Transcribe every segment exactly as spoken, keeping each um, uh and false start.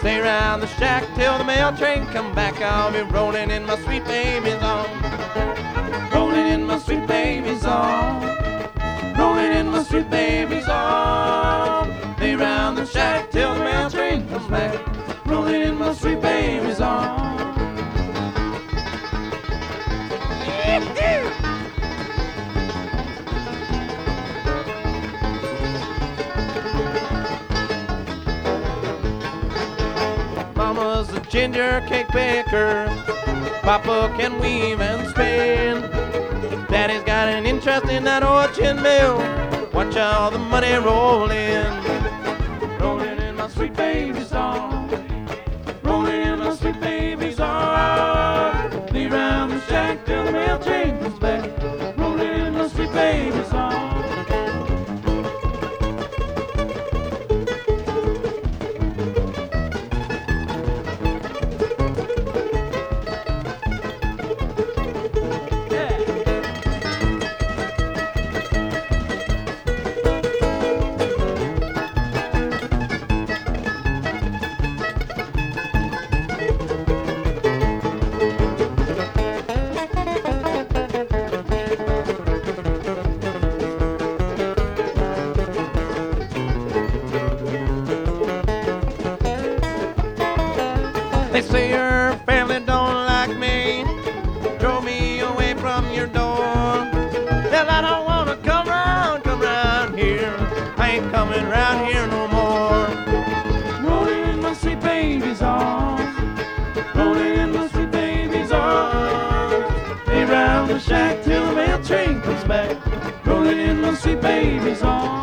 Stay around the shack till the mail train come back. I'll be rolling in my sweet baby's arms. Rolling in my sweet baby's arms. Rolling in my sweet baby's arms. Stay around the shack till the mail train comes back. Rolling in my sweet baby's arms. Mama's a ginger cake baker. Papa can weave and spin. Daddy's got an interest in that orchard mill. Watch all the money roll in. Rolling in my sweet baby's arms. Rolling in my sweet baby's arms. Leave round the shack till the mail train comes back. Rolling in my sweet baby's arms. They say your family don't like me, drove me away from your door. Well, I don't wanna come round, come round here. I ain't coming round here no more. Rolling in my sweet baby's arms. Rolling in my sweet baby's arms. Stay round the shack till the mail train comes back. Rolling in my sweet baby's arms.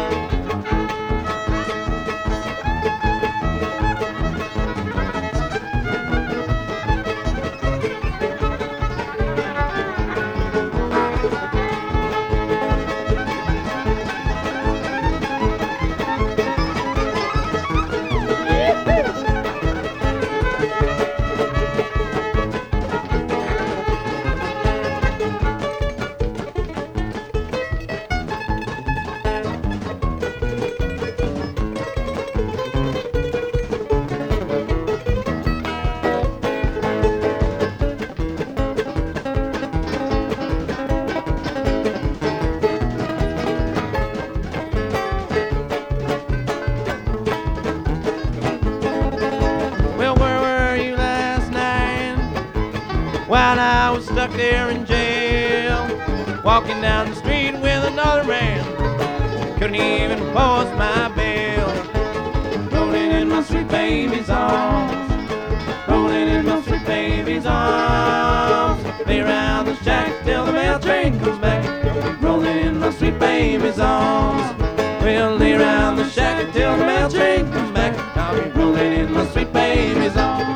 While I was stuck there in jail, walking down the street with another man, couldn't even post my bail. Rolling in my sweet baby's arms. Rolling in my sweet baby's arms. Lay around the shack till the mail train comes back. Rolling in my sweet baby's arms. We'll lay around the shack till the mail train comes back. I'll be rolling in my sweet baby's arms.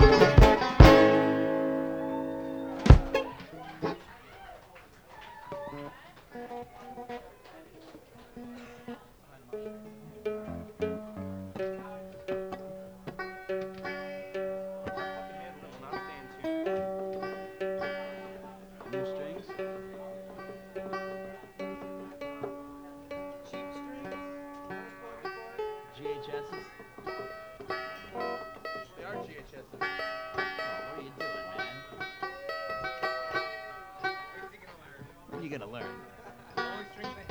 G H S's? They are G H S's. Oh, what are you doing, man? Where's he gonna learn? What are you gonna learn? The only strings they